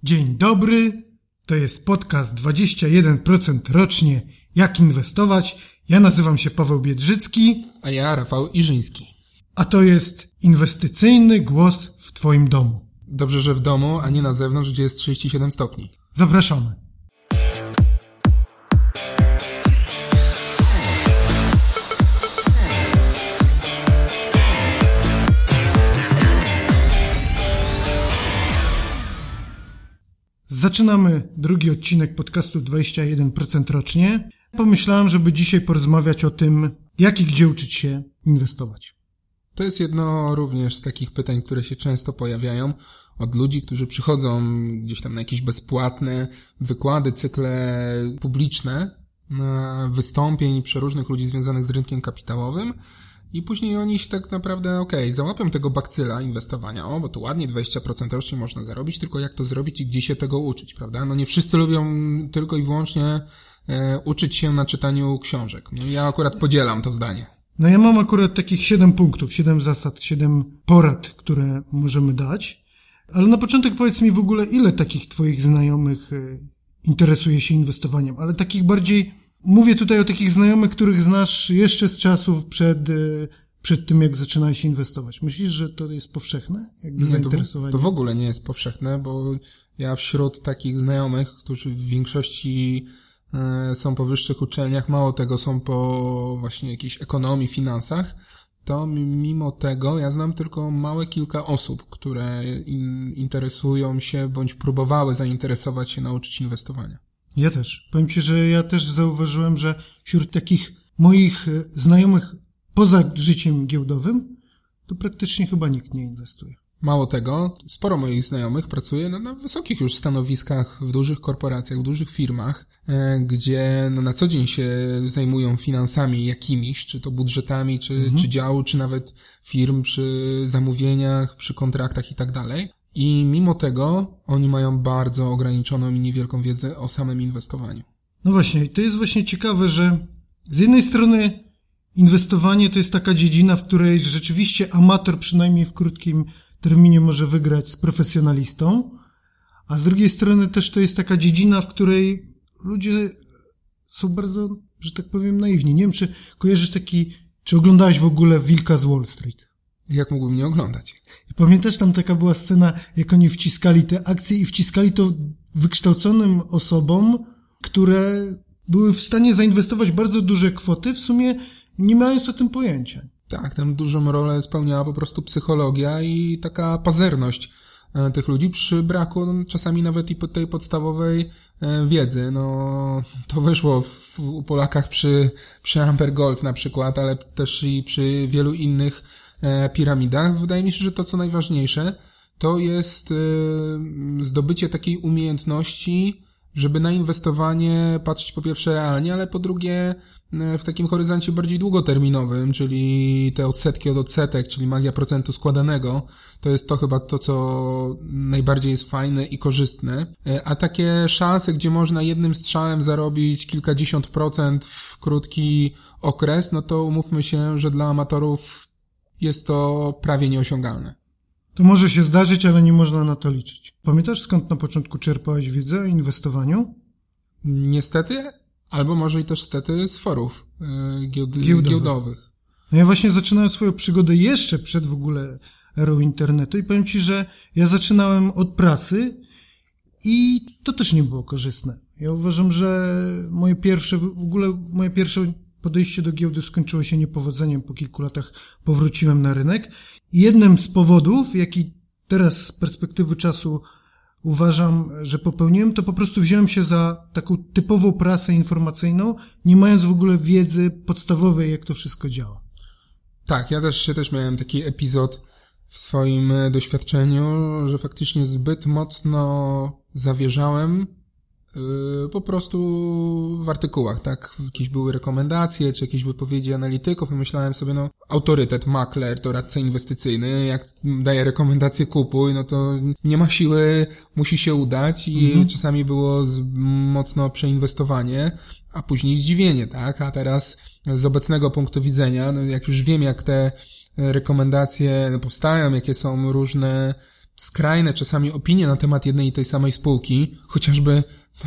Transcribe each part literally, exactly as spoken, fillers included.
Dzień dobry, to jest podcast dwadzieścia jeden procent rocznie Jak inwestować. Ja nazywam się Paweł Biedrzycki. A ja Rafał Iżyński. A to jest inwestycyjny głos w Twoim domu. Dobrze, że w domu, a nie na zewnątrz, gdzie jest trzydzieści siedem stopni. Zapraszamy. Zaczynamy drugi odcinek podcastu dwadzieścia jeden procent rocznie. Pomyślałem, żeby dzisiaj porozmawiać o tym, jak i gdzie uczyć się inwestować. To jest jedno również z takich pytań, które się często pojawiają od ludzi, którzy przychodzą gdzieś tam na jakieś bezpłatne wykłady, cykle publiczne, na wystąpień przeróżnych ludzi związanych z rynkiem kapitałowym i później oni się tak naprawdę, okej, okay, załapią tego bakcyla inwestowania, o, bo to ładnie dwadzieścia procent rocznie można zarobić, tylko jak to zrobić i gdzie się tego uczyć, prawda? No nie wszyscy lubią tylko i wyłącznie e, uczyć się na czytaniu książek. No ja akurat podzielam to zdanie. No ja mam akurat takich siedem punktów, siedem zasad, siedem porad, które możemy dać. Ale na początek powiedz mi w ogóle, ile takich twoich znajomych interesuje się inwestowaniem, ale takich bardziej, mówię tutaj o takich znajomych, których znasz jeszcze z czasów przed, przed tym, jak zaczynałeś inwestować. Myślisz, że to jest powszechne? Jakby nie, zainteresowanie? To, to w ogóle nie jest powszechne, bo ja wśród takich znajomych, którzy w większości są po wyższych uczelniach, mało tego są po właśnie jakiejś ekonomii, finansach, to mimo tego ja znam tylko małe kilka osób, które in, interesują się bądź próbowały zainteresować się, nauczyć inwestowania. Ja też. Powiem Ci, że ja też zauważyłem, że wśród takich moich znajomych poza życiem giełdowym, to praktycznie chyba nikt nie inwestuje. Mało tego, sporo moich znajomych pracuje na, na wysokich już stanowiskach w dużych korporacjach, w dużych firmach, e, gdzie no, na co dzień się zajmują finansami jakimiś, czy to budżetami, czy, mhm. czy działu, czy nawet firm, przy zamówieniach, przy kontraktach i tak dalej. I mimo tego oni mają bardzo ograniczoną i niewielką wiedzę o samym inwestowaniu. No właśnie, to jest właśnie ciekawe, że z jednej strony inwestowanie to jest taka dziedzina, w której rzeczywiście amator przynajmniej w krótkim terminie może wygrać z profesjonalistą, a z drugiej strony też to jest taka dziedzina, w której ludzie są bardzo, że tak powiem, naiwni. Nie wiem, czy kojarzysz taki, czy oglądałeś w ogóle Wilka z Wall Street? Jak mógłbym nie oglądać? Pamiętasz, tam taka była scena, jak oni wciskali te akcje i wciskali to wykształconym osobom, które były w stanie zainwestować bardzo duże kwoty, w sumie nie mając o tym pojęcia. Tak, tam dużą rolę spełniała po prostu psychologia i taka pazerność tych ludzi przy braku no, czasami nawet i tej podstawowej wiedzy. No, to wyszło w, u Polakach przy, przy Amber Gold na przykład, ale też i przy wielu innych e, piramidach. Wydaje mi się, że to co najważniejsze to jest e, zdobycie takiej umiejętności, żeby na inwestowanie patrzeć po pierwsze realnie, ale po drugie w takim horyzoncie bardziej długoterminowym, czyli te odsetki od odsetek, czyli magia procentu składanego, to jest to chyba to, co najbardziej jest fajne i korzystne. A takie szanse, gdzie można jednym strzałem zarobić kilkadziesiąt procent w krótki okres, no to umówmy się, że dla amatorów jest to prawie nieosiągalne. To może się zdarzyć, ale nie można na to liczyć. Pamiętasz, skąd na początku czerpałeś wiedzę o inwestowaniu? Niestety, albo może i też stety z forów yy, gield- giełdowych. giełdowych. No ja właśnie zaczynałem swoją przygodę jeszcze przed w ogóle erą internetu i powiem Ci, że ja zaczynałem od prasy i to też nie było korzystne. Ja uważam, że moje pierwsze, w ogóle moje pierwsze podejście do giełdy skończyło się niepowodzeniem. Po kilku latach powróciłem na rynek. I jednym z powodów, jaki teraz z perspektywy czasu uważam, że popełniłem, to po prostu wziąłem się za taką typową prasę informacyjną, nie mając w ogóle wiedzy podstawowej, jak to wszystko działa. Tak, ja też, też miałem taki epizod w swoim doświadczeniu, że faktycznie zbyt mocno zawierzałem Yy, po prostu w artykułach, tak? Jakieś były rekomendacje, czy jakieś wypowiedzi analityków i myślałem sobie, no, autorytet, makler, doradca inwestycyjny, jak daje rekomendację kupuj, no to nie ma siły, musi się udać i mhm. czasami było z, mocno przeinwestowanie, a później zdziwienie, tak? A teraz z obecnego punktu widzenia, no jak już wiem, jak te rekomendacje powstają, jakie są różne skrajne czasami opinie na temat jednej i tej samej spółki, chociażby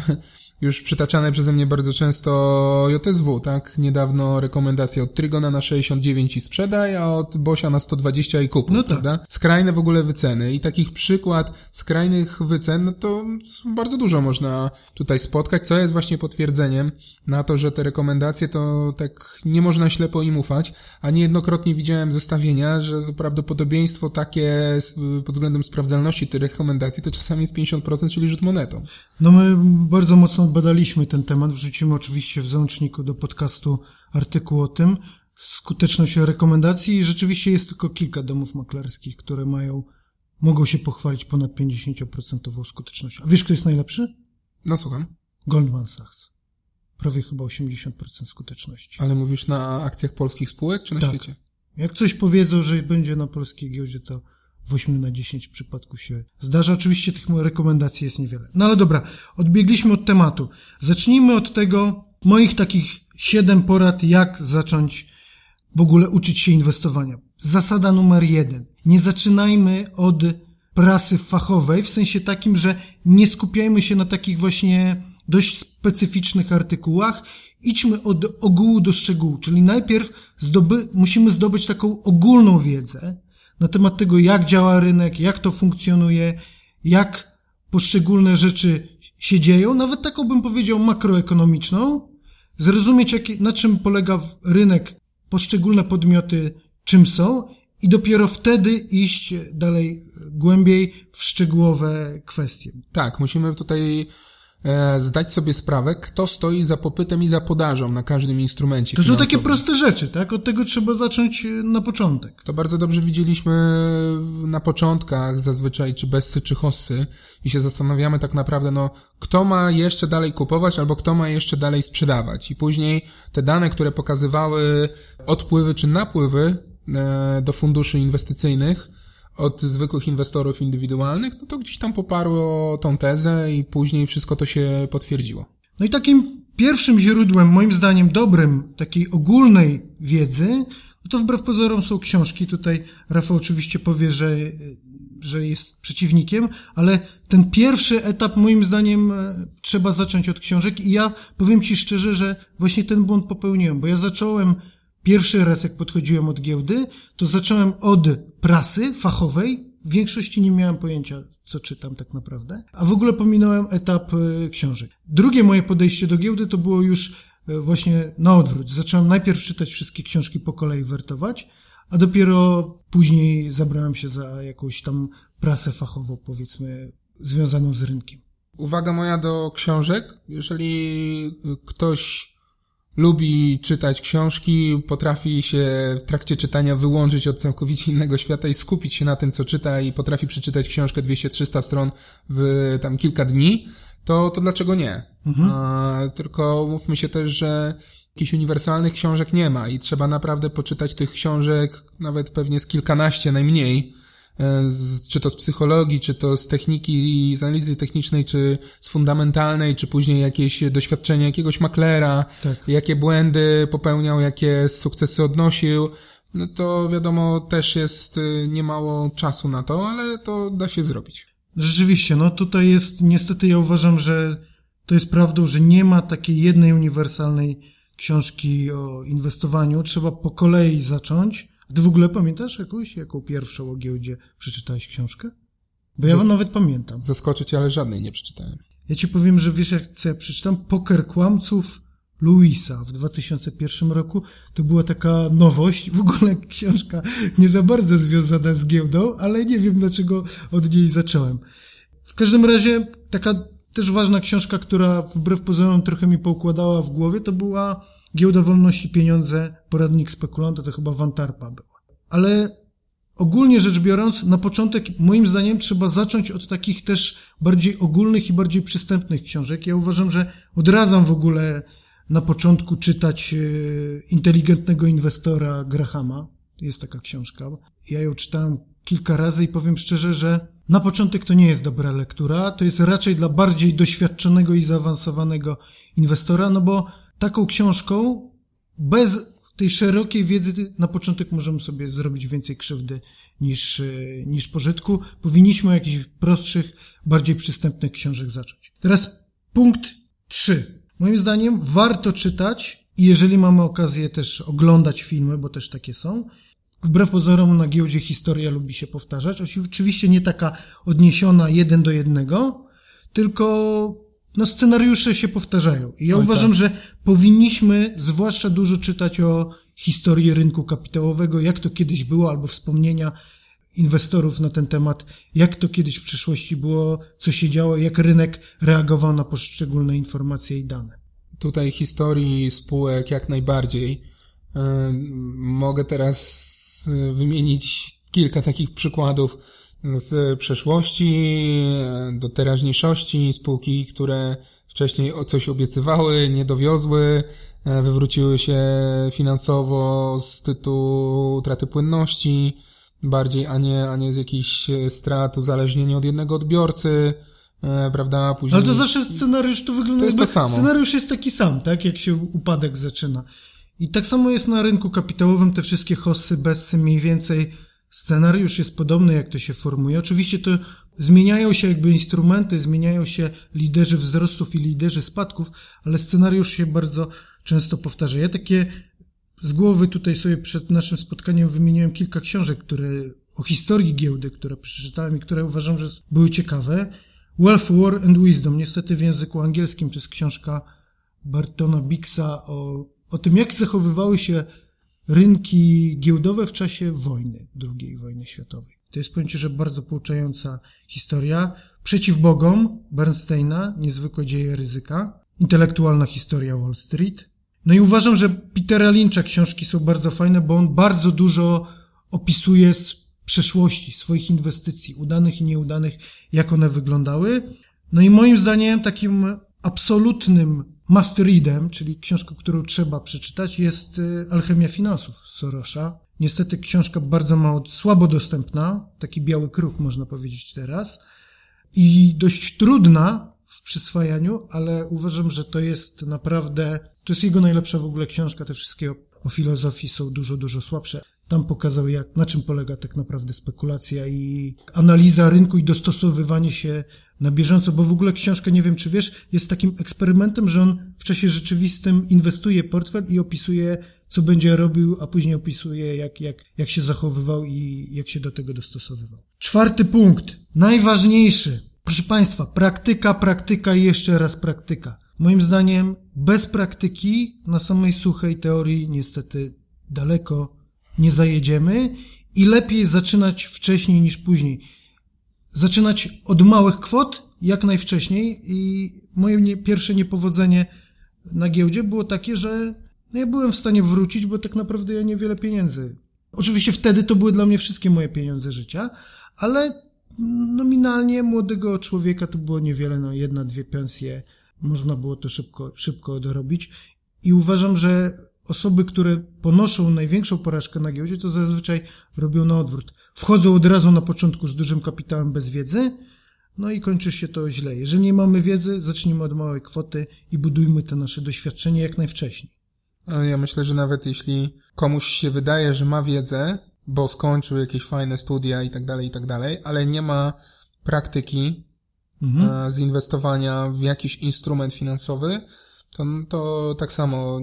już przytaczane przeze mnie bardzo często J S W, tak? Niedawno rekomendacja od Trygona na sześćdziesiąt dziewięć i sprzedaj, a od Bosia na sto dwadzieścia i kupuj, no tak. Prawda? Skrajne w ogóle wyceny i takich przykład skrajnych wycen, no to bardzo dużo można tutaj spotkać, co jest właśnie potwierdzeniem na to, że te rekomendacje to tak nie można ślepo im ufać, a niejednokrotnie widziałem zestawienia, że to prawdopodobieństwo takie pod względem sprawdzalności tych rekomendacji to czasami jest pięćdziesiąt procent, czyli rzut monetą. No my bardzo mocno badaliśmy ten temat, wrzucimy oczywiście w załączniku do podcastu artykuł o tym, skuteczność rekomendacji i rzeczywiście jest tylko kilka domów maklerskich, które mają, mogą się pochwalić ponad pięćdziesiąt procent skutecznością. A wiesz, kto jest najlepszy? No słucham. Goldman Sachs. Prawie chyba osiemdziesiąt procent skuteczności. Ale mówisz na akcjach polskich spółek, czy na tak. świecie? Jak coś powiedzą, że będzie na polskiej giełdzie, to w ośmiu na dziesięć przypadków się zdarza. Oczywiście tych rekomendacji jest niewiele. No ale dobra, odbiegliśmy od tematu. Zacznijmy od tego, moich takich siedem porad, jak zacząć w ogóle uczyć się inwestowania. Zasada numer jeden. Nie zaczynajmy od prasy fachowej, w sensie takim, że nie skupiajmy się na takich właśnie dość specyficznych artykułach. Idźmy od ogółu do szczegółu, czyli najpierw zdoby, musimy zdobyć taką ogólną wiedzę na temat tego, jak działa rynek, jak to funkcjonuje, jak poszczególne rzeczy się dzieją, nawet taką bym powiedział makroekonomiczną, zrozumieć jak, na czym polega rynek, poszczególne podmioty czym są i dopiero wtedy iść dalej głębiej w szczegółowe kwestie. Tak, musimy tutaj e, zdać sobie sprawę, kto stoi za popytem i za podażą na każdym instrumencie To finansowym. są takie proste rzeczy, tak? Od tego trzeba zacząć na początek. To bardzo dobrze widzieliśmy na początkach zazwyczaj, czy Bessy, czy Hossy i się zastanawiamy tak naprawdę, no, kto ma jeszcze dalej kupować, albo kto ma jeszcze dalej sprzedawać. I później te dane, które pokazywały odpływy czy napływy e, do funduszy inwestycyjnych od zwykłych inwestorów indywidualnych, no to gdzieś tam poparło tą tezę i później wszystko to się potwierdziło. No i takim pierwszym źródłem, moim zdaniem dobrym, takiej ogólnej wiedzy, no to wbrew pozorom są książki. Tutaj Rafał oczywiście powie, że, że jest przeciwnikiem, ale ten pierwszy etap moim zdaniem trzeba zacząć od książek i ja powiem Ci szczerze, że właśnie ten błąd popełniłem, bo ja zacząłem pierwszy raz, jak podchodziłem od giełdy, to zacząłem od prasy fachowej. W większości nie miałem pojęcia, co czytam tak naprawdę, a w ogóle pominąłem etap y, książek. Drugie moje podejście do giełdy to było już y, właśnie na odwrót. Zacząłem najpierw czytać wszystkie książki po kolei, wertować, a dopiero później zabrałem się za jakąś tam prasę fachową, powiedzmy, związaną z rynkiem. Uwaga moja do książek. Jeżeli ktoś lubi czytać książki, potrafi się w trakcie czytania wyłączyć od całkowicie innego świata i skupić się na tym, co czyta i potrafi przeczytać książkę dwieście trzysta stron w tam kilka dni, to, to dlaczego nie? Mhm. A, tylko mówmy się też, że jakichś uniwersalnych książek nie ma i trzeba naprawdę poczytać tych książek nawet pewnie z kilkanaście najmniej, Z, czy to z psychologii, czy to z techniki, z analizy technicznej, czy z fundamentalnej, czy później jakieś doświadczenia jakiegoś maklera, tak. Jakie błędy popełniał, jakie sukcesy odnosił, no to wiadomo też jest niemało czasu na to, ale to da się zrobić. Rzeczywiście, no tutaj jest, niestety ja uważam, że to jest prawdą, że nie ma takiej jednej uniwersalnej książki o inwestowaniu, trzeba po kolei zacząć. Ty w ogóle pamiętasz jakąś, jaką pierwszą o giełdzie przeczytałeś książkę? Bo ja Zas- nawet pamiętam. Zaskoczyć, ale żadnej nie przeczytałem. Ja ci powiem, że wiesz, jak co ja przeczytam? Poker kłamców Louisa w dwa tysiące pierwszym roku. To była taka nowość, w ogóle książka nie za bardzo związana z giełdą, ale nie wiem, dlaczego od niej zacząłem. W każdym razie taka też ważna książka, która wbrew pozorom trochę mi poukładała w głowie, to była Giełda Wolności Pieniądze, poradnik spekulanta, to chyba Van Tarpa była. Ale ogólnie rzecz biorąc, na początek moim zdaniem trzeba zacząć od takich też bardziej ogólnych i bardziej przystępnych książek. Ja uważam, że odradzam w ogóle na początku czytać Inteligentnego Inwestora Grahama. Jest taka książka. Ja ją czytałem kilka razy i powiem szczerze, że na początek to nie jest dobra lektura. To jest raczej dla bardziej doświadczonego i zaawansowanego inwestora, no bo taką książką bez tej szerokiej wiedzy na początek możemy sobie zrobić więcej krzywdy niż, niż pożytku. Powinniśmy od jakichś prostszych, bardziej przystępnych książek zacząć. Teraz punkt trzy. Moim zdaniem warto czytać i jeżeli mamy okazję też oglądać filmy, bo też takie są, wbrew pozorom na giełdzie historia lubi się powtarzać. Oczywiście nie taka odniesiona jeden do jednego, tylko no scenariusze się powtarzają. I ja Oj, uważam, tak. że powinniśmy zwłaszcza dużo czytać o historii rynku kapitałowego, jak to kiedyś było, albo wspomnienia inwestorów na ten temat, jak to kiedyś w przeszłości było, co się działo, jak rynek reagował na poszczególne informacje i dane. Tutaj historii spółek jak najbardziej. Yy, mogę teraz wymienić kilka takich przykładów z przeszłości do teraźniejszości, spółki, które wcześniej coś obiecywały, nie dowiozły, wywróciły się finansowo z tytułu utraty płynności bardziej, a nie, a nie z jakichś strat, uzależnienia od jednego odbiorcy, prawda? Później... Ale to zawsze scenariusz to wygląda... To jest to samo. Scenariusz jest taki sam, tak? Jak się upadek zaczyna. I tak samo jest na rynku kapitałowym, te wszystkie hossy, bessy, mniej więcej scenariusz jest podobny, jak to się formuje. Oczywiście to zmieniają się jakby instrumenty, zmieniają się liderzy wzrostów i liderzy spadków, ale scenariusz się bardzo często powtarza. Ja takie z głowy tutaj sobie przed naszym spotkaniem wymieniłem kilka książek, które o historii giełdy, które przeczytałem i które uważam, że były ciekawe. Wealth, War and Wisdom, niestety w języku angielskim, to jest książka Bartona Bixa o, o tym, jak zachowywały się rynki giełdowe w czasie wojny, drugiej wojny światowej. To jest, powiem ci, że bardzo pouczająca historia. Przeciw Bogom Bernsteina, niezwykłe dzieje ryzyka, intelektualna historia Wall Street. No i uważam, że Petera Lyncha książki są bardzo fajne, bo on bardzo dużo opisuje z przeszłości, swoich inwestycji, udanych i nieudanych, jak one wyglądały. No i moim zdaniem takim absolutnym must readem, czyli książką, którą trzeba przeczytać, jest Alchemia finansów Sorosza. Niestety książka bardzo mało, słabo dostępna, taki biały kruch można powiedzieć teraz i dość trudna w przyswajaniu, ale uważam, że to jest naprawdę, to jest jego najlepsza w ogóle książka, te wszystkie o, o filozofii są dużo, dużo słabsze. Tam pokazał, jak, na czym polega tak naprawdę spekulacja i analiza rynku i dostosowywanie się na bieżąco, bo w ogóle książka, nie wiem czy wiesz, jest takim eksperymentem, że on w czasie rzeczywistym inwestuje portfel i opisuje, co będzie robił, a później opisuje, jak, jak, jak się zachowywał i jak się do tego dostosowywał. Czwarty punkt, najważniejszy. Proszę Państwa, praktyka, praktyka i jeszcze raz praktyka. Moim zdaniem bez praktyki na samej suchej teorii niestety daleko nie zajedziemy i lepiej zaczynać wcześniej niż później. Zaczynać od małych kwot jak najwcześniej i moje nie, pierwsze niepowodzenie na giełdzie było takie, że no ja byłem w stanie wrócić, bo tak naprawdę ja niewiele pieniędzy. Oczywiście wtedy to były dla mnie wszystkie moje pieniądze życia, ale nominalnie młodego człowieka to było niewiele, no jedna, dwie pensje, można było to szybko, szybko dorobić i uważam, że osoby, które ponoszą największą porażkę na giełdzie, to zazwyczaj robią na odwrót. Wchodzą od razu na początku z dużym kapitałem bez wiedzy, no i kończy się to źle. Jeżeli nie mamy wiedzy, zacznijmy od małej kwoty i budujmy to nasze doświadczenie jak najwcześniej. Ja myślę, że nawet jeśli komuś się wydaje, że ma wiedzę, bo skończył jakieś fajne studia i tak dalej, i tak dalej, ale nie ma praktyki mhm. z inwestowania w jakiś instrument finansowy, to, to tak samo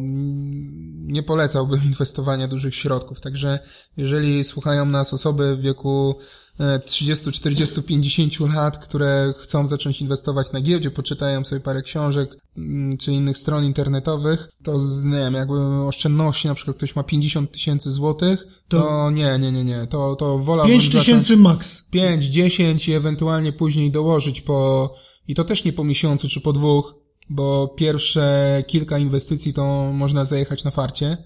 nie polecałbym inwestowania dużych środków. Także jeżeli słuchają nas osoby w wieku trzydzieści, czterdzieści, pięćdziesiąt lat, które chcą zacząć inwestować na giełdzie, poczytają sobie parę książek czy innych stron internetowych, to z, nie wiem, jakby oszczędności, na przykład ktoś ma pięćdziesiąt tysięcy złotych, to, to nie, nie, nie, nie, to, to wolałbym pięć tysięcy max. pięć, dziesięć i ewentualnie później dołożyć po, i to też nie po miesiącu czy po dwóch, bo pierwsze kilka inwestycji to można zajechać na farcie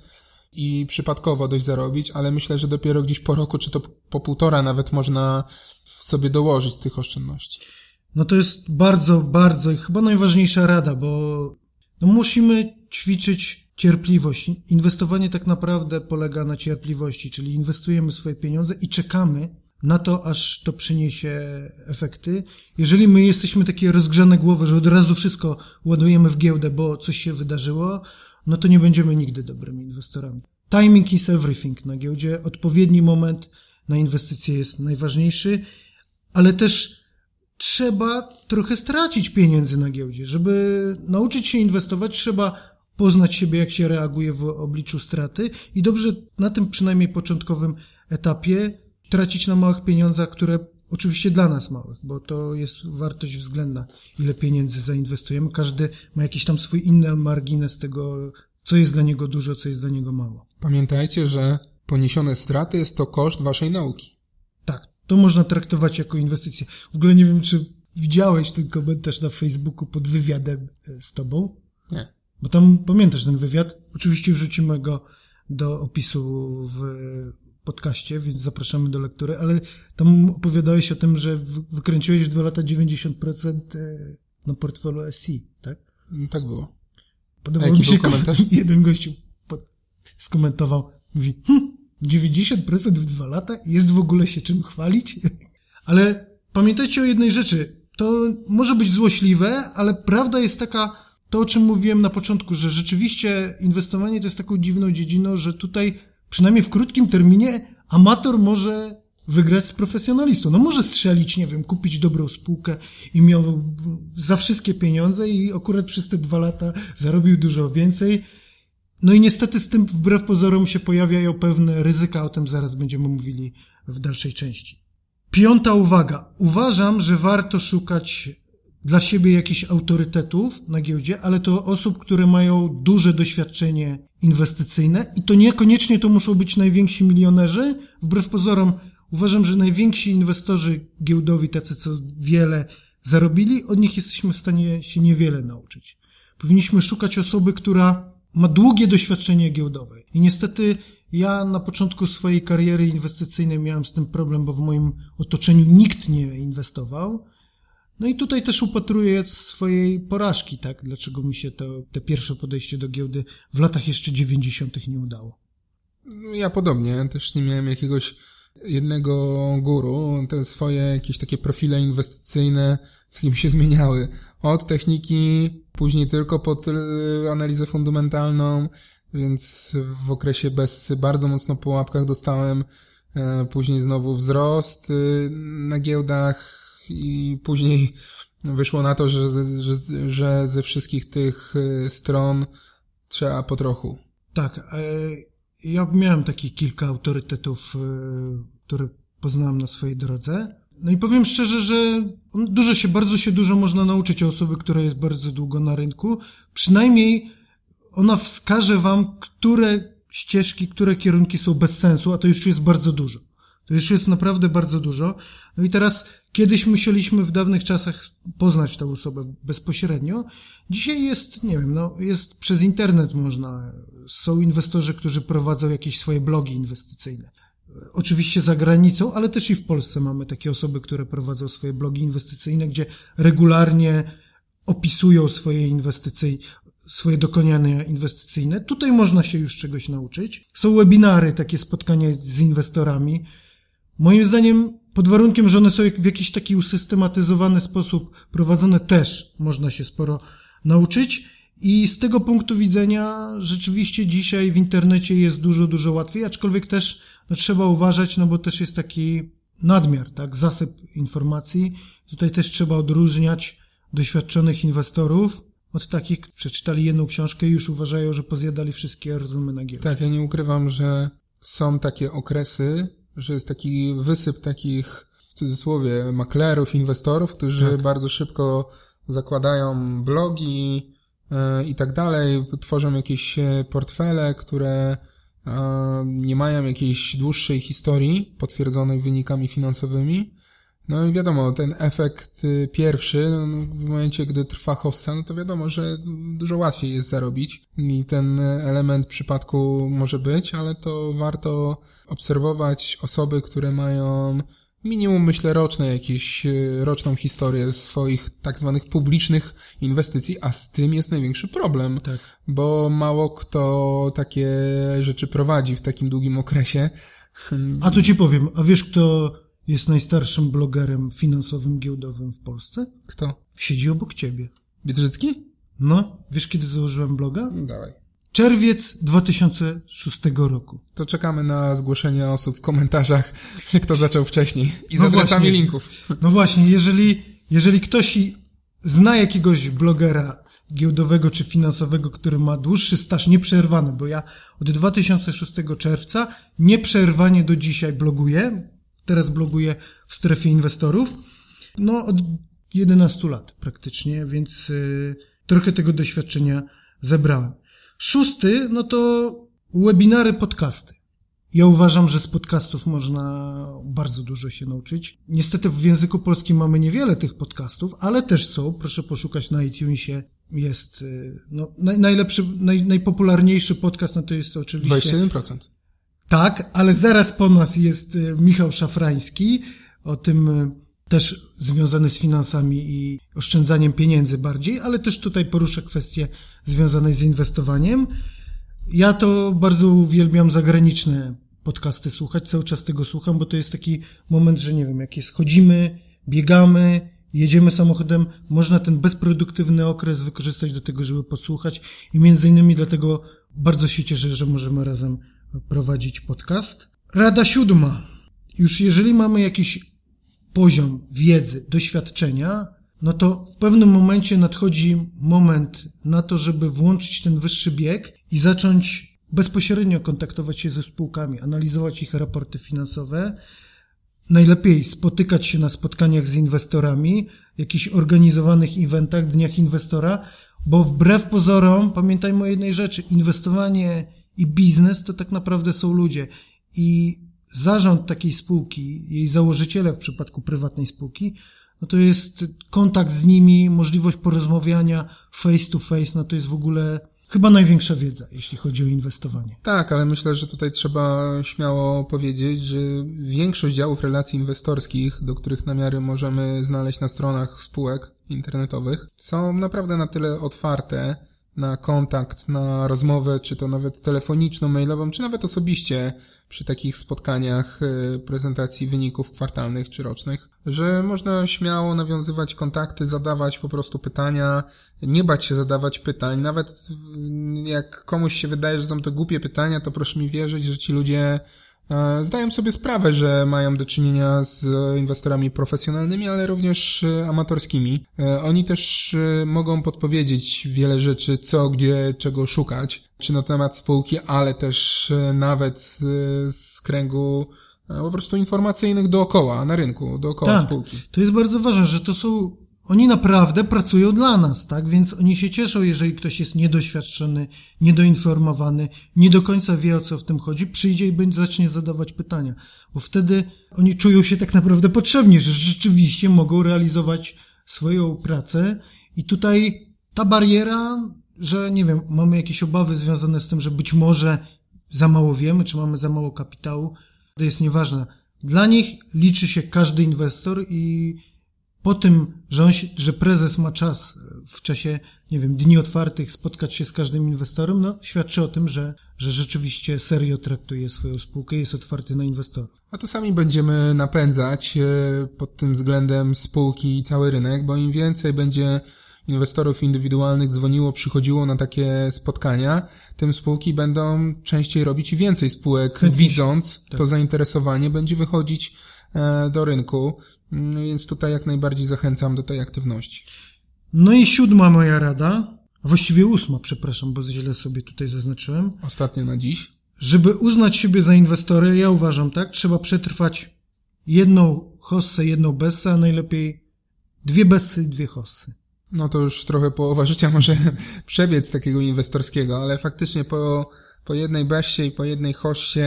i przypadkowo dość zarobić, ale myślę, że dopiero gdzieś po roku, czy to po półtora nawet można sobie dołożyć z tych oszczędności. No to jest bardzo, bardzo i chyba najważniejsza rada, bo no musimy ćwiczyć cierpliwość. Inwestowanie tak naprawdę polega na cierpliwości, czyli inwestujemy swoje pieniądze i czekamy na to, aż to przyniesie efekty. Jeżeli my jesteśmy takie rozgrzane głowy, że od razu wszystko ładujemy w giełdę, bo coś się wydarzyło, no to nie będziemy nigdy dobrymi inwestorami. timing is everything na giełdzie. Odpowiedni moment na inwestycje jest najważniejszy, ale też trzeba trochę stracić pieniędzy na giełdzie. Żeby nauczyć się inwestować, trzeba poznać siebie, jak się reaguje w obliczu straty i dobrze na tym przynajmniej początkowym etapie tracić na małych pieniądzach, które oczywiście dla nas małych, bo to jest wartość względna, ile pieniędzy zainwestujemy. Każdy ma jakiś tam swój inny margines tego, co jest dla niego dużo, co jest dla niego mało. Pamiętajcie, że poniesione straty jest to koszt waszej nauki. Tak, to można traktować jako inwestycję. W ogóle nie wiem, czy widziałeś ten komentarz na Facebooku pod wywiadem z tobą? Nie. Bo tam pamiętasz ten wywiad? Oczywiście wrzucimy go do opisu w podcaście, więc zapraszamy do lektury, ale tam opowiadałeś o tym, że wykręciłeś w dwa lata dziewięćdziesiąt procent na portfelu S I, tak? Tak było. Podobał mi się komentarz? Jeden gościu pod... skomentował, mówi, hm, dziewięćdziesiąt procent w dwa lata? Jest w ogóle się czym chwalić? Ale pamiętajcie o jednej rzeczy. To może być złośliwe, ale prawda jest taka, to o czym mówiłem na początku, że rzeczywiście inwestowanie to jest taką dziwną dziedziną, że tutaj przynajmniej w krótkim terminie amator może wygrać z profesjonalistą. No może strzelić, nie wiem, kupić dobrą spółkę i miał za wszystkie pieniądze i akurat przez te dwa lata zarobił dużo więcej. No i niestety z tym wbrew pozorom się pojawiają pewne ryzyka, o tym zaraz będziemy mówili w dalszej części. Piąta uwaga. Uważam, że warto szukać dla siebie jakichś autorytetów na giełdzie, ale to osób, które mają duże doświadczenie inwestycyjne i to niekoniecznie to muszą być najwięksi milionerzy. Wbrew pozorom uważam, że najwięksi inwestorzy giełdowi, tacy co wiele zarobili, od nich jesteśmy w stanie się niewiele nauczyć. Powinniśmy szukać osoby, która ma długie doświadczenie giełdowe. I niestety ja na początku swojej kariery inwestycyjnej miałem z tym problem, bo w moim otoczeniu nikt nie inwestował. No i tutaj też upatruję swojej porażki, tak? Dlaczego mi się to, te pierwsze podejście do giełdy w latach jeszcze dziewięćdziesiątych nie udało. Ja podobnie, też nie miałem jakiegoś jednego guru, te swoje jakieś takie profile inwestycyjne takie mi się zmieniały. Od techniki, później tylko pod analizę fundamentalną, więc w okresie Bessy bardzo mocno po łapkach dostałem, później znowu wzrost na giełdach i później wyszło na to, że, że, że ze wszystkich tych stron trzeba po trochu. Tak, ja miałem takich kilka autorytetów, które poznałem na swojej drodze. No i powiem szczerze, że dużo się, bardzo się dużo można nauczyć o osoby, która jest bardzo długo na rynku. Przynajmniej ona wskaże wam, które ścieżki, które kierunki są bez sensu, a to już jest bardzo dużo. To już jest naprawdę bardzo dużo. No i teraz kiedyś musieliśmy w dawnych czasach poznać tę osobę bezpośrednio. Dzisiaj jest, nie wiem, no jest przez internet można. Są inwestorzy, którzy prowadzą jakieś swoje blogi inwestycyjne. Oczywiście za granicą, ale też i w Polsce mamy takie osoby, które prowadzą swoje blogi inwestycyjne, gdzie regularnie opisują swoje inwestycje, swoje dokonania inwestycyjne. Tutaj można się już czegoś nauczyć. Są webinary, takie spotkania z inwestorami. Moim zdaniem, pod warunkiem, że one są w jakiś taki usystematyzowany sposób prowadzone, też można się sporo nauczyć. I z tego punktu widzenia rzeczywiście dzisiaj w internecie jest dużo, dużo łatwiej, aczkolwiek też no, trzeba uważać, no bo też jest taki nadmiar, tak, zasyp informacji. Tutaj też trzeba odróżniać doświadczonych inwestorów od takich, którzy przeczytali jedną książkę i już uważają, że pozjadali wszystkie rozumy na giełdzie. Tak, ja nie ukrywam, że są takie okresy, że jest taki wysyp takich, w cudzysłowie, maklerów, inwestorów, którzy tak. bardzo szybko zakładają blogi yy, i tak dalej, tworzą jakieś portfele, które yy, nie mają jakiejś dłuższej historii potwierdzonej wynikami finansowymi. No i wiadomo, ten efekt pierwszy, no w momencie, gdy trwa hossa, no to wiadomo, że dużo łatwiej jest zarobić i ten element w przypadku może być, ale to warto obserwować osoby, które mają minimum, myślę, roczne jakieś, roczną historię swoich tak zwanych publicznych inwestycji, a z tym jest największy problem, tak. bo mało kto takie rzeczy prowadzi w takim długim okresie. A tu ci powiem, a wiesz kto jest najstarszym blogerem finansowym, giełdowym w Polsce? Kto? Siedzi obok ciebie. Biedrzycki? No, wiesz kiedy założyłem bloga? Dawaj. Czerwiec dwa tysiące szóstego roku. To czekamy na zgłoszenie osób w komentarzach, kto zaczął wcześniej i z No adresami właśnie. linków. No właśnie, jeżeli, jeżeli ktoś i zna jakiegoś blogera giełdowego czy finansowego, który ma dłuższy staż nieprzerwany, bo ja od dwa tysiące szóstego czerwca nieprzerwanie do dzisiaj bloguję. Teraz bloguję w strefie inwestorów. No od jedenastu lat praktycznie, więc y, trochę tego doświadczenia zebrałem. Szósty, no to webinary, podcasty. Ja uważam, że z podcastów można bardzo dużo się nauczyć. Niestety w języku polskim mamy niewiele tych podcastów, ale też są. Proszę poszukać na iTunesie. Jest no, naj, najlepszy, naj, najpopularniejszy podcast, no to jest to oczywiście... dwadzieścia jeden procent. Tak, ale zaraz po nas jest Michał Szafrański, o tym też związany z finansami i oszczędzaniem pieniędzy bardziej, ale też tutaj poruszę kwestie związane z inwestowaniem. Ja to bardzo uwielbiam zagraniczne podcasty słuchać, cały czas tego słucham, bo to jest taki moment, że nie wiem, jak jest, chodzimy, biegamy, jedziemy samochodem, można ten bezproduktywny okres wykorzystać do tego, żeby podsłuchać i między innymi dlatego bardzo się cieszę, że możemy razem prowadzić podcast. Rada siódma. Już jeżeli mamy jakiś poziom wiedzy, doświadczenia, no to w pewnym momencie nadchodzi moment na to, żeby włączyć ten wyższy bieg i zacząć bezpośrednio kontaktować się ze spółkami, analizować ich raporty finansowe, najlepiej spotykać się na spotkaniach z inwestorami, jakichś organizowanych eventach, dniach inwestora, bo wbrew pozorom, pamiętajmy o jednej rzeczy, inwestowanie i biznes to tak naprawdę są ludzie i zarząd takiej spółki, jej założyciele w przypadku prywatnej spółki, no to jest kontakt z nimi, możliwość porozmawiania face to face, no to jest w ogóle chyba największa wiedza, jeśli chodzi o inwestowanie. Tak, ale myślę, że tutaj trzeba śmiało powiedzieć, że większość działów relacji inwestorskich, do których namiary możemy znaleźć na stronach spółek internetowych, są naprawdę na tyle otwarte na kontakt, na rozmowę, czy to nawet telefoniczną, mailową, czy nawet osobiście przy takich spotkaniach prezentacji wyników kwartalnych czy rocznych, że można śmiało nawiązywać kontakty, zadawać po prostu pytania, nie bać się zadawać pytań. Nawet jak komuś się wydaje, że są to głupie pytania, to proszę mi wierzyć, że ci ludzie zdają sobie sprawę, że mają do czynienia z inwestorami profesjonalnymi, ale również amatorskimi. Oni też mogą podpowiedzieć wiele rzeczy, co, gdzie, czego szukać, czy na temat spółki, ale też nawet z kręgu po prostu informacyjnych dookoła, na rynku, dookoła tak, spółki. To jest bardzo ważne, że to są... Oni naprawdę pracują dla nas, tak? Więc oni się cieszą, jeżeli ktoś jest niedoświadczony, niedoinformowany, nie do końca wie, o co w tym chodzi, przyjdzie i będzie zacznie zadawać pytania. Bo wtedy oni czują się tak naprawdę potrzebni, że rzeczywiście mogą realizować swoją pracę. I tutaj ta bariera, że nie wiem, mamy jakieś obawy związane z tym, że być może za mało wiemy, czy mamy za mało kapitału, to jest nieważne. Dla nich liczy się każdy inwestor i po tym, że, on się, że prezes ma czas w czasie, nie wiem, dni otwartych spotkać się z każdym inwestorem, no świadczy o tym, że, że rzeczywiście serio traktuje swoją spółkę i jest otwarty na inwestorów. A to sami będziemy napędzać pod tym względem spółki i cały rynek, bo im więcej będzie inwestorów indywidualnych dzwoniło, przychodziło na takie spotkania, tym spółki będą częściej robić i więcej spółek, Chętnie. Widząc Tak. to zainteresowanie, będzie wychodzić do rynku, więc tutaj jak najbardziej zachęcam do tej aktywności. No i siódma moja rada, a właściwie ósma, przepraszam, bo źle sobie tutaj zaznaczyłem. Ostatnio na dziś. Żeby uznać siebie za inwestorę, ja uważam tak, trzeba przetrwać jedną hossę, jedną bessę, a najlepiej dwie bessy i dwie hossy. No to już trochę połowa życia może przebiec takiego inwestorskiego, ale faktycznie po, po jednej bessie i po jednej hossie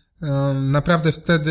um, naprawdę wtedy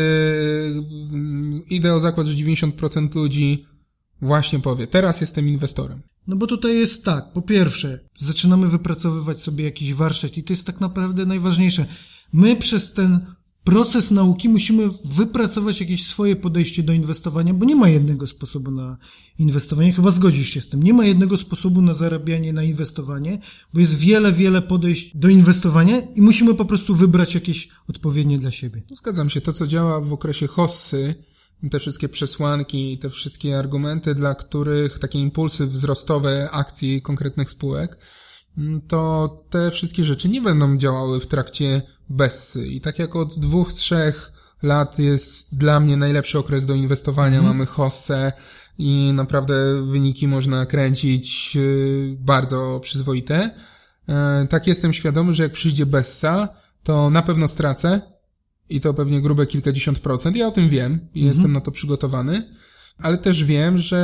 um, idę o zakład, że dziewięćdziesiąt procent ludzi właśnie powie, teraz jestem inwestorem. No bo tutaj jest tak, po pierwsze, zaczynamy wypracowywać sobie jakiś warsztat i to jest tak naprawdę najważniejsze. My przez ten proces nauki musimy wypracować jakieś swoje podejście do inwestowania, bo nie ma jednego sposobu na inwestowanie, chyba zgodzisz się z tym. Nie ma jednego sposobu na zarabianie, na inwestowanie, bo jest wiele, wiele podejść do inwestowania i musimy po prostu wybrać jakieś odpowiednie dla siebie. Zgadzam się, to co działa w okresie hossy, te wszystkie przesłanki, te wszystkie argumenty, dla których takie impulsy wzrostowe akcji konkretnych spółek to te wszystkie rzeczy nie będą działały w trakcie Bessy. I tak jak od dwóch, trzech lat jest dla mnie najlepszy okres do inwestowania, mm. mamy hossę i naprawdę wyniki można kręcić bardzo przyzwoite. Tak jestem świadomy, że jak przyjdzie Bessa, to na pewno stracę i to pewnie grube kilkadziesiąt procent. Ja o tym wiem i mm. jestem na to przygotowany, ale też wiem, że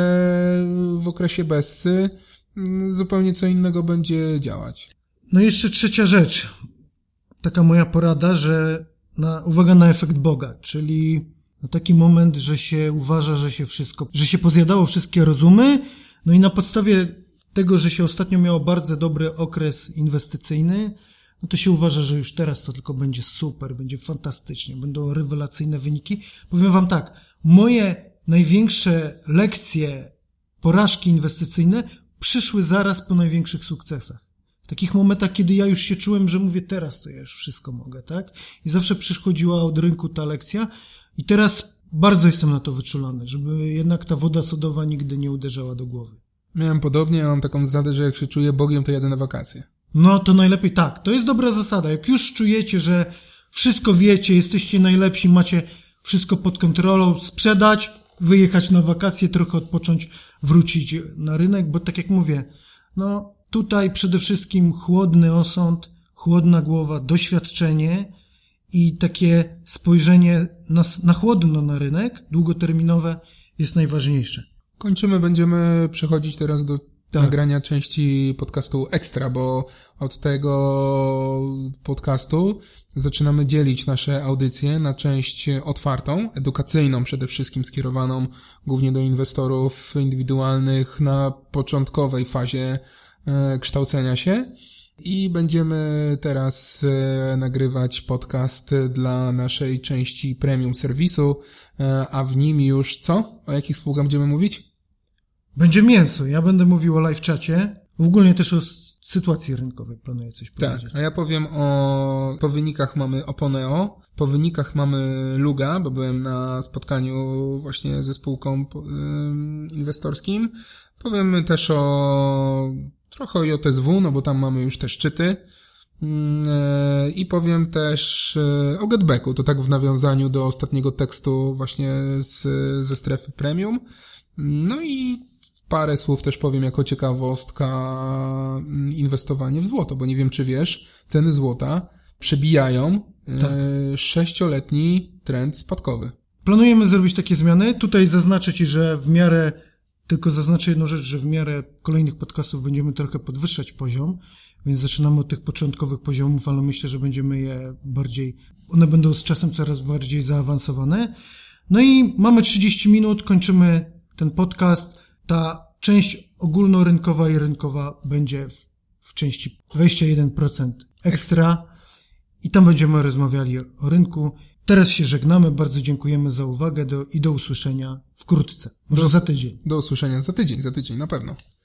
w okresie Bessy zupełnie co innego będzie działać. No i jeszcze trzecia rzecz. Taka moja porada, że na, uwaga na efekt Boga, czyli na taki moment, że się uważa, że się wszystko, że się pozjadało wszystkie rozumy, no i na podstawie tego, że się ostatnio miało bardzo dobry okres inwestycyjny, no to się uważa, że już teraz to tylko będzie super, będzie fantastycznie, będą rewelacyjne wyniki. Powiem wam tak, moje największe lekcje, porażki inwestycyjne przyszły zaraz po największych sukcesach. W takich momentach, kiedy ja już się czułem, że mówię, teraz to ja już wszystko mogę, tak? I zawsze przychodziła od rynku ta lekcja i teraz bardzo jestem na to wyczulony, żeby jednak ta woda sodowa nigdy nie uderzała do głowy. Miałem podobnie, ja mam taką zasadę, że jak się czuję Bogiem, to jadę na wakacje. No to najlepiej tak, to jest dobra zasada. Jak już czujecie, że wszystko wiecie, jesteście najlepsi, macie wszystko pod kontrolą, sprzedać, wyjechać na wakacje, trochę odpocząć, wrócić na rynek, bo tak jak mówię, no tutaj przede wszystkim chłodny osąd, chłodna głowa, doświadczenie i takie spojrzenie na, na chłodno na rynek, długoterminowe, jest najważniejsze. Kończymy, będziemy przechodzić teraz do tak. nagrania części podcastu Ekstra, bo od tego podcastu zaczynamy dzielić nasze audycje na część otwartą, edukacyjną przede wszystkim, skierowaną głównie do inwestorów indywidualnych na początkowej fazie e, kształcenia się. I będziemy teraz e, nagrywać podcast dla naszej części premium serwisu, e, a w nim już co? O jakich spółkach będziemy mówić? Będzie mięso. Ja będę mówił o live czacie. W ogóle też o sytuacji rynkowej planuję coś powiedzieć. Tak, a ja powiem o... Po wynikach mamy Oponeo, po wynikach mamy Luga, bo byłem na spotkaniu właśnie ze spółką yy, inwestorskim. Powiem też o... trochę o J S W, no bo tam mamy już te szczyty. Yy, I powiem też yy, o Getbacku, to tak w nawiązaniu do ostatniego tekstu właśnie z, ze strefy premium. No i parę słów też powiem jako ciekawostka inwestowanie w złoto, bo nie wiem, czy wiesz, ceny złota przebijają tak. e, sześcioletni trend spadkowy. Planujemy zrobić takie zmiany. Tutaj zaznaczę Ci, że w miarę, tylko zaznaczę jedną rzecz, że w miarę kolejnych podcastów będziemy trochę podwyższać poziom, więc zaczynamy od tych początkowych poziomów, ale myślę, że będziemy je bardziej, one będą z czasem coraz bardziej zaawansowane. No i mamy trzydzieści minut, kończymy ten podcast. Ta część ogólnorynkowa i rynkowa będzie w, w części dwadzieścia jeden procent ekstra i tam będziemy rozmawiali o rynku. Teraz się żegnamy, bardzo dziękujemy za uwagę do, i do usłyszenia wkrótce, może do, za tydzień. Do usłyszenia za tydzień, za tydzień na pewno.